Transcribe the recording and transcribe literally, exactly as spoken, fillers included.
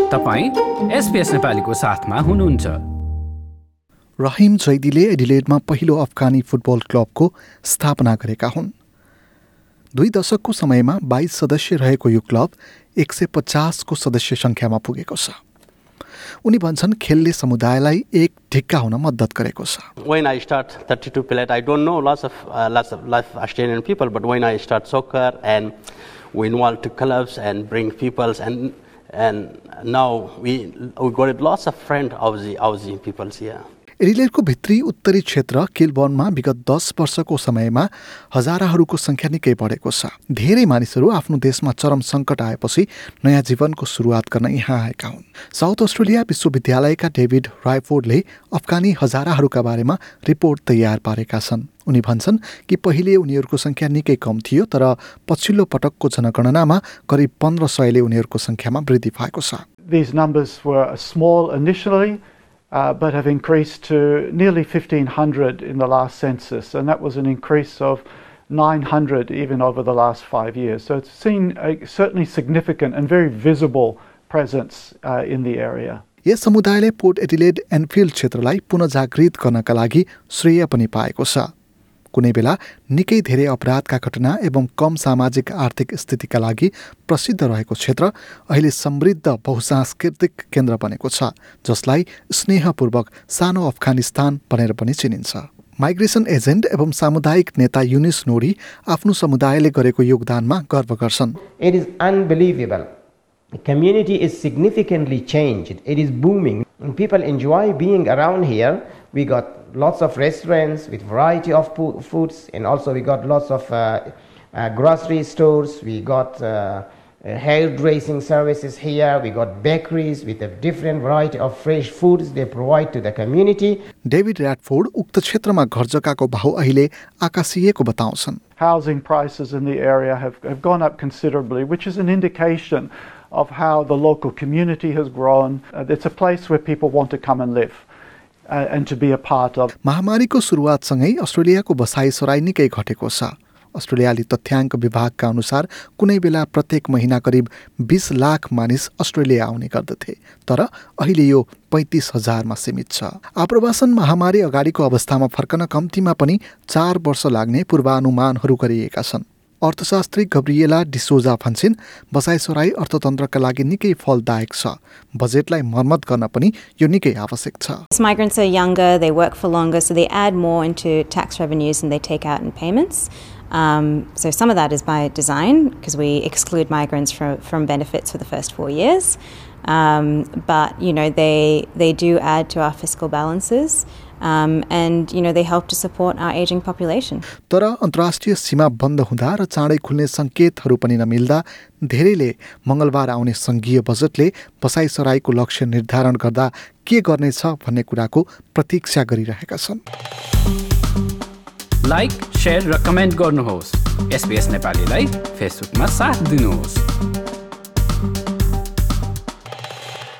तपाईं एसपीएस नेपालीको साथमा हुनुहुन्छ। रहिम जैदीले एडिलेडमा पहिलो अफगानी फुटबल क्लबको स्थापना गरेका हुन्। दुई दशकको समयमा बाइस सदस्य रहेको यो क्लब एक सय पचासको सदस्य सङ्ख्यामा पुगेको छ। उनी भन्छन् खेलले समुदायलाई एक ढिक्का हुन मद्दत गरेको छ। When I start thirty-two Pilat, I don't know lots of uh, lots of lots of Australian people, but when I start soccer and we involve to clubs and bring peoples and and now we we got lots of friends of the of the peoples here. एडिलेडको भित्री उत्तरी क्षेत्र किलबर्नमा विगत दस वर्षको समयमा हजाराहरूको सङ्ख्या निकै बढेको छ। धेरै मानिसहरू आफ्नो देशमा चरम सङ्कट आएपछि नयाँ जीवनको सुरुवात गर्न यहाँ आएका हुन्। साउथ अस्ट्रेलिया विश्वविद्यालयका डेभिड रायफोर्डले अफगानी हजाराहरूका बारेमा रिपोर्ट तयार पारेका छन्। उनी भन्छन् कि पहिले उनीहरूको सङ्ख्या निकै कम थियो, तर पछिल्लो पटकको जनगणनामा करिब पन्ध्र सयले उनीहरूको सङ्ख्यामा वृद्धि भएको छ। These numbers were small initially, Uh, but have increased to nearly fifteen hundred in the last census, and that was an increase of nine hundred even over the last five years. So it's seen a certainly significant and very visible presence uh, in the area. यस समुदायले port Adelaide Enfield क्षेत्रलाई पुनर्जागृत गर्नका लागि श्रेय पनि पाएको छ। कुनै बेला निकै धेरै अपराधका घटना एवं कम सामाजिक आर्थिक स्थितिका लागि प्रसिद्ध रहेको क्षेत्र अहिले समृद्ध बहुसांस्कृतिक केन्द्र बनेको छ, जसलाई स्नेहपूर्वक सानो अफगानिस्तान भनेर पनि चिनिन्छ। माइग्रेसन एजेन्ट एवं सामुदायिक नेता युनिस नोरी आफ्नो समुदायले गरेको योगदानमा गर्व गर्छन्। It is unbelievable. The community is significantly changed. It is booming. And people enjoy being around here. We got lots of restaurants with variety of po- foods, and also we got lots of uh, uh, grocery stores. We got uh, uh, hairdressing services here. We got bakeries with a different variety of fresh foods they provide to the community. David Radford उक्त क्षेत्रमा घर जग्गाको भाउ अहिले आकाशिएको बताउँछन्। Housing prices in the area have, have gone up considerably, which is an indication of how the local community has grown. Uh, it's a place where people want to come and live uh, and to be a part of. महामारीको सुरुवातसँगै अस्ट्रेलियाको बसाइसराई निकै घटेको छ। अस्ट्रेलियाली तथ्याङ्क विभागका अनुसार कुनै बेला प्रत्येक महिना करिब बीस लाख मानिस अस्ट्रेलिया आउने गर्दथे, तर अहिले यो पैंतीस हजारमा सीमित छ। आप्रवासन महामारी अगाडिको अवस्थामा फर्कन कम्तीमा पनि चार वर्ष लाग्ने पूर्वानुमानहरू गरिएका छन्। अर्थशास्त्री गब्रिएला डिसोजा भन्छन् बसाइसराई अर्थतन्त्रका लागि निकै फलदायक छ। बजेटलाई मर्मत गर्न पनि यो निकै आवश्यक छ। Migrants are younger, they work for longer, so they add more into tax revenues than they take out in payments. Um, so some of that is by design, because we exclude migrants from, from benefits for the first four years. Um, but, you know, they they do add to our fiscal balances. Um, and, you know, they help to support our aging population. तर अन्तर्राष्ट्रिय सीमा बन्द हुँदा र चाँडै खुल्ने सङ्केतहरू पनि नमिल्दा धेरैले मङ्गलबार आउने सङ्घीय बजेटले बसाइसराईको लक्ष्य निर्धारण गर्दा के गर्नेछ भन्ने कुराको प्रतीक्षा गरिरहेका छन्। लाइक, शेयर र कमेन्ट गर्नुहोस्। एसपीएस नेपालीलाई फेसबुकमा साथ दिनुहोस्।